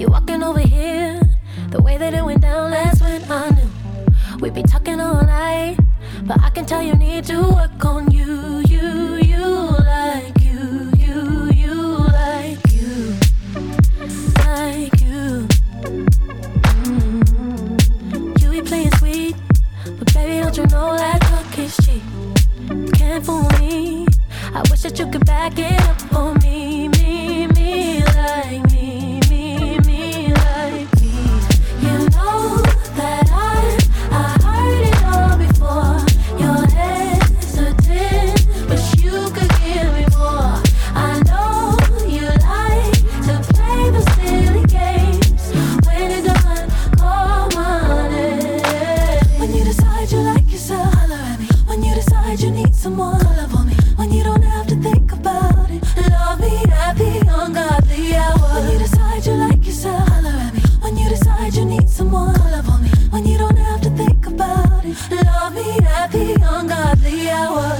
You walking over here, the way that it went down, that's when I knew we'd be talking all night. But I can tell you need to work on you, you like you, you like you, like you. You be playing sweet, but baby, don't you know that talk is cheap? You can't fool me. I wish that you could back it up for me, me like me, me like me. You know that I heard it all before. You're hesitant, but you could give me more. I know you like to play the silly games. When you're done, call my name. When you decide you like yourself, holler at me. When you decide you need someone, call up on me. When you don't have to think about it, love me at the ungodly hour. When you decide you like yourself, holler at me. When you decide you need someone, call up on me. When you don't have to think about it, love me at the ungodly hour.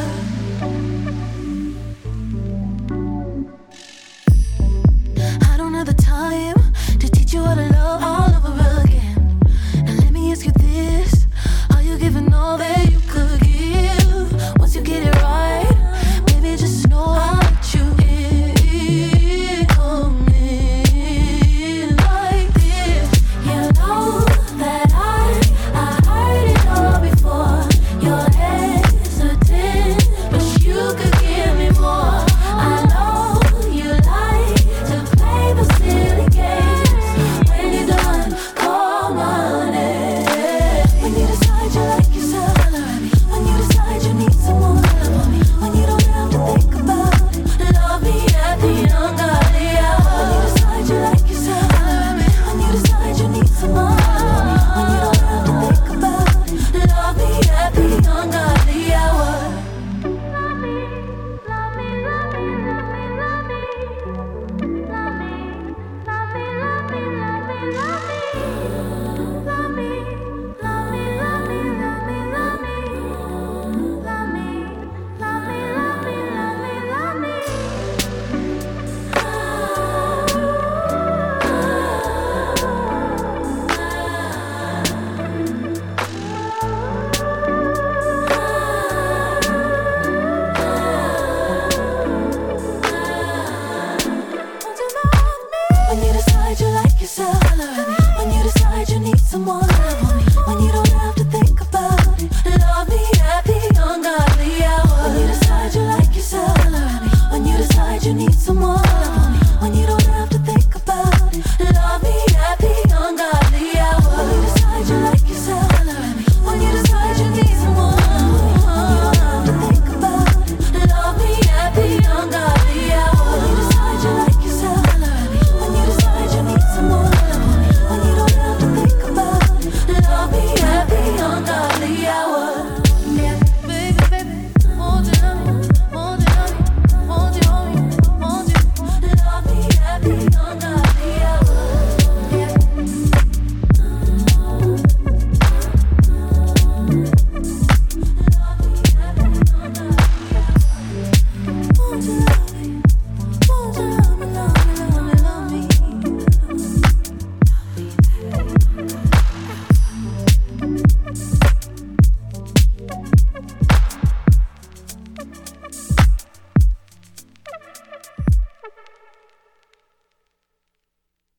I don't have the time to teach you how to love all over again. Now let me ask you this: are you giving all that you could give? Once you get it right, baby, just know I'll let you in. Come in like this. You know that I heard it all before. You're hesitant, but you could give me more. I know you like to play the silly games. When you're done, call my name. When you decide you like yourself, holler at me. When you decide you need someone, call up on me. When you don't have to think about it, love me at the ungodly hour. When you decide you like yourself, holler at me. When you decide you need someone, call up on me. When you don't have to think about it, love me at the ungodly hour. Love me, love me, love me, love me, love me, love me, love me, love me, love me, love me, love me, love me, love me, love me, love me, love me, love me, love me, love me, When you decide you like yourself, holler at me.